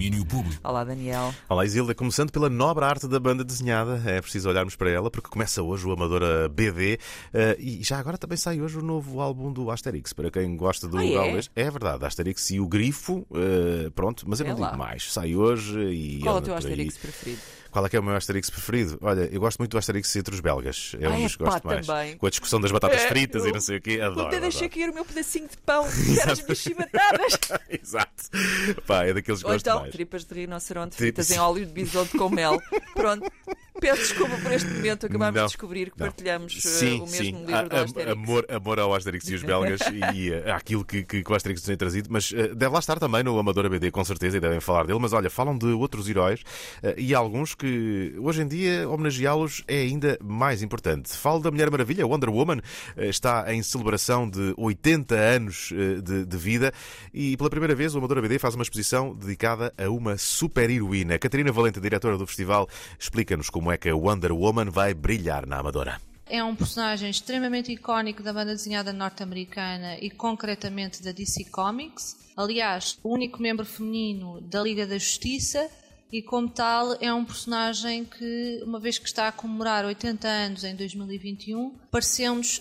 domínio público. Olá, Daniel. Olá, Isilda. Começando pela nobre arte da banda desenhada, é preciso olharmos para ela, porque começa hoje o Amadora BD e já agora também sai hoje o novo álbum do Asterix, para quem gosta do galês. É verdade, Asterix e o Grifo, pronto, mas eu não digo mais. Sai hoje e... Qual é o teu Asterix preferido? Qual é que é o meu Asterix preferido? Olha, eu gosto muito do Asterix entre os belgas. É um dos que gosto mais. Também. Com a discussão das batatas fritas e não sei o quê. Adoro. Ontem deixei cair o meu pedacinho de pão, que eram as minhas chibatadas. Exato. Pá, é daqueles que Ou gosto então, mais. tripas de rinoceronte fritas em óleo de bisonte com mel. Pronto. Peço desculpa por este momento. Acabámos de descobrir que partilhamos o mesmo livro do Asterix. Amor ao Asterix e os belgas e àquilo que o Asterix nos tem trazido. Mas deve lá estar também no Amadora BD, com certeza, e devem falar dele. Mas olha, falam de outros heróis e alguns que hoje em dia homenageá-los é ainda mais importante. Falo da Mulher Maravilha, Wonder Woman, está em celebração de 80 anos de vida e pela primeira vez o Amadora BD faz uma exposição dedicada a uma super-heroína. Catarina Valente, diretora do festival, explica-nos como é que a Wonder Woman vai brilhar na Amadora. É um personagem extremamente icónico da banda desenhada norte-americana e concretamente da DC Comics. Aliás, o único membro feminino da Liga da Justiça e, como tal, é um personagem que, uma vez que está a comemorar 80 anos em 2021, pareceu-nos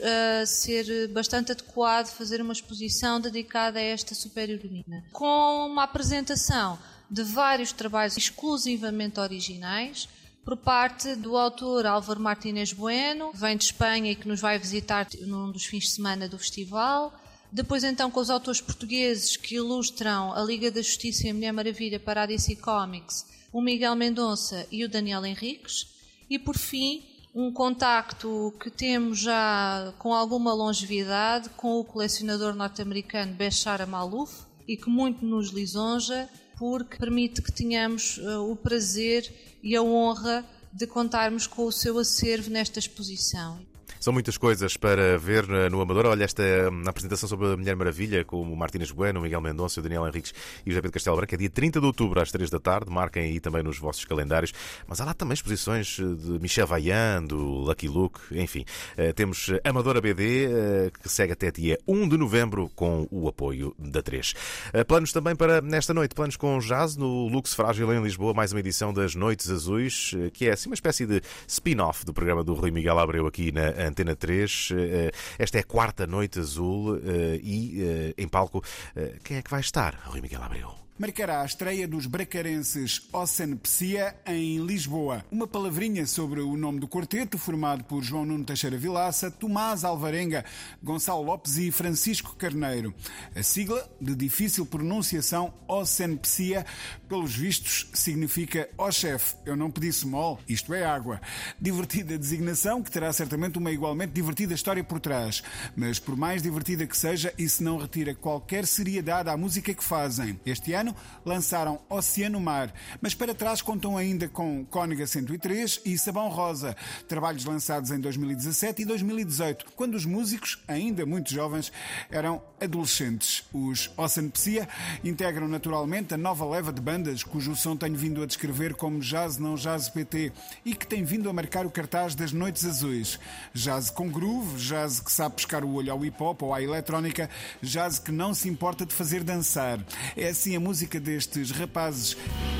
ser bastante adequado fazer uma exposição dedicada a esta super-heroína. Com uma apresentação de vários trabalhos exclusivamente originais, por parte do autor Álvaro Martínez Bueno, que vem de Espanha e que nos vai visitar num dos fins de semana do festival. Depois então com os autores portugueses que ilustram a Liga da Justiça e a Mulher Maravilha para a DC Comics, o Miguel Mendonça e o Daniel Henriques. E por fim, um contacto que temos já com alguma longevidade com o colecionador norte-americano Bechara Malouf e que muito nos lisonja, porque permite que tenhamos o prazer e a honra de contarmos com o seu acervo nesta exposição. São muitas coisas para ver no Amador. Olha, esta apresentação sobre a Mulher Maravilha com o Martínez Bueno, o Miguel Mendonça, o Daniel Henriques e o José Pedro Castelo Branco é dia 30 de outubro às 3 da tarde. Marquem aí também nos vossos calendários. Mas há lá também exposições de Michel Vaillant, do Lucky Luke, enfim. Temos Amadora BD, que segue até dia 1 de novembro com o apoio da 3. Planos também para nesta noite, planos com jazz no Lux Frágil em Lisboa, mais uma edição das Noites Azuis, que é assim uma espécie de spin-off do programa do Rui Miguel Abreu aqui na Antena 3. Esta é a quarta Noite Azul e em palco quem é que vai estar? Rui Miguel Abreu. Marcará a estreia dos bracarenses Ossen Psia em Lisboa. Uma palavrinha sobre o nome do quarteto, formado por João Nuno Teixeira Vilaça, Tomás Alvarenga, Gonçalo Lopes e Francisco Carneiro. A sigla, de difícil pronunciação, Ossen Psia, pelos vistos, significa ó chefe, eu não pedi small, isto é água. Divertida designação, que terá certamente uma igualmente divertida história por trás. Mas por mais divertida que seja, isso não retira qualquer seriedade à música que fazem. Este ano lançaram Oceano Mar, mas para trás contam ainda com Cóniga 103 e Sabão Rosa, trabalhos lançados em 2017 e 2018, quando os músicos, ainda muito jovens, eram adolescentes. Os Ossen Psia integram naturalmente a nova leva de bandas cujo som tenho vindo a descrever como Jazz Não Jazz PT e que tem vindo a marcar o cartaz das Noites Azuis. Jazz com groove, jazz que sabe pescar o olho ao hip-hop ou à eletrónica, jazz que não se importa de fazer dançar. É assim a música destes rapazes.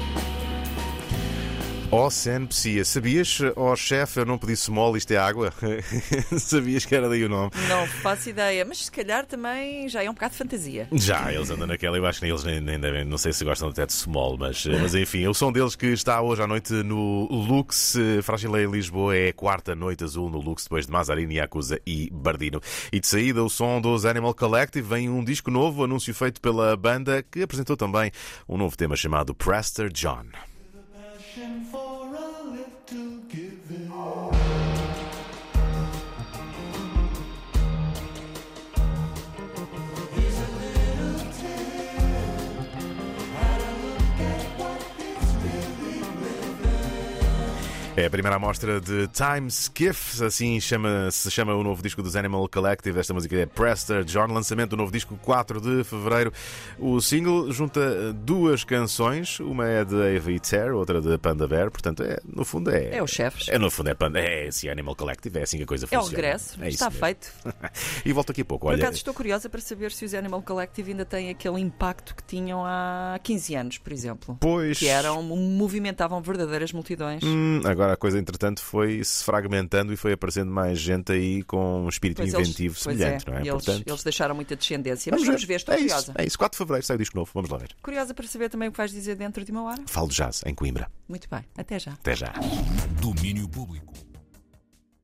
Ossen Psia. Sabias, chefe, eu não pedi small, isto é água? Sabias que era daí o nome? Não faço ideia, mas se calhar também já é um bocado de fantasia. Já, eles andam naquela, eu acho que eles nem devem, não sei se gostam até de small, mas enfim, o som deles que está hoje à noite no Lux Frágil em Lisboa é a quarta Noite Azul no Lux, depois de Mazarino, Yakuza e Bardino. E de saída o som dos Animal Collective, vem um disco novo, anúncio feito pela banda que apresentou também um novo tema chamado Prester John. É a primeira amostra de Time Skiff, assim se chama o novo disco dos Animal Collective. Esta música é Prester John, lançamento do novo disco 4 de fevereiro. O single junta duas canções, uma é de Ava Itzer, outra de Panda Bear, portanto, no fundo é os chefes. No fundo é Panda, é esse Animal Collective, é assim que a coisa funciona. É o regresso, está feito. E volto aqui a pouco. Por acaso estou curiosa para saber se os Animal Collective ainda têm aquele impacto que tinham há 15 anos, por exemplo. Pois. Que movimentavam verdadeiras multidões. Agora a coisa, entretanto, foi se fragmentando e foi aparecendo mais gente aí com um espírito inventivo semelhante, não é? Eles deixaram muita descendência. Mas vamos ver, estou curiosa. É isso, 4 de fevereiro sai o disco novo, vamos lá ver. Curiosa para saber também o que vais dizer dentro de uma hora? Falo de jazz, em Coimbra. Muito bem, até já. Até já. Domínio Público.